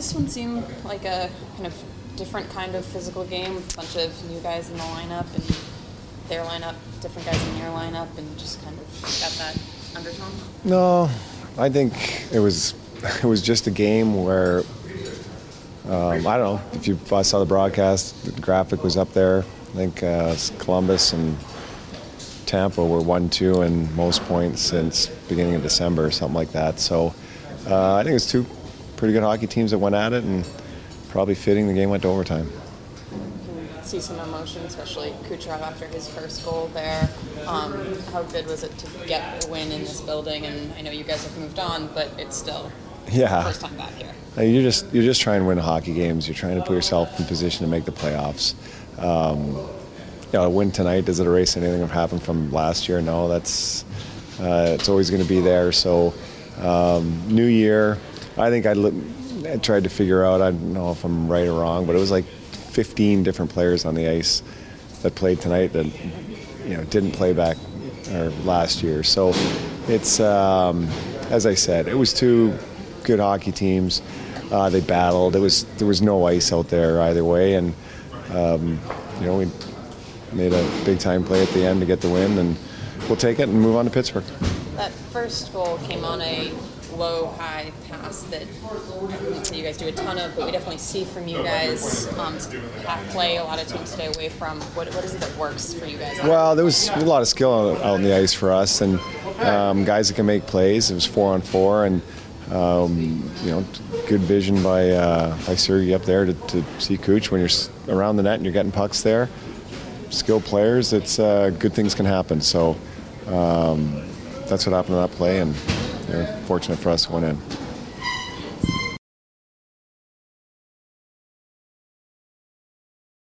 this one seem like a kind of different kind of physical game with a bunch of new guys in the lineup and their lineup, different guys in your lineup, and just kind of got that undertone? No, I think it was just a game where I don't know if you saw the broadcast. The graphic was up there. I think Columbus and Tampa were 1-2 in most points since beginning of December, something like that. So I think it was two pretty good hockey teams that went at it, and probably fitting the game went to overtime. You can see some emotion, especially Kucherov after his first goal there. How good was it to get a win in this building? And I know you guys have moved on, but it's still first time back here. You're just trying to win hockey games. You're trying to put yourself in position to make the playoffs. A win tonight, does it erase anything that happened from last year? No, that's it's always going to be there. So new year, I think I tried to figure out, I don't know if I'm right or wrong, but it was like 15 different players on the ice that played tonight that didn't play back last year. So it's as I said, it was two good hockey teams. They battled. There was no ice out there either way, and we made a big time play at the end to get the win, and we'll take it and move on to Pittsburgh. That first goal came on a low, high pass that I wouldn't say you guys do a ton of, but we definitely see from you guys. Half play, a lot of teams stay away from. What is it that works for you guys? Well, there was a lot of skill out on the ice for us, and guys that can make plays. It was 4-on-4, and good vision by Sergei up there to see Kuch when you're around the net and you're getting pucks there. Skilled players, it's good things can happen. So that's what happened in that play, and they're fortunate for us to win in.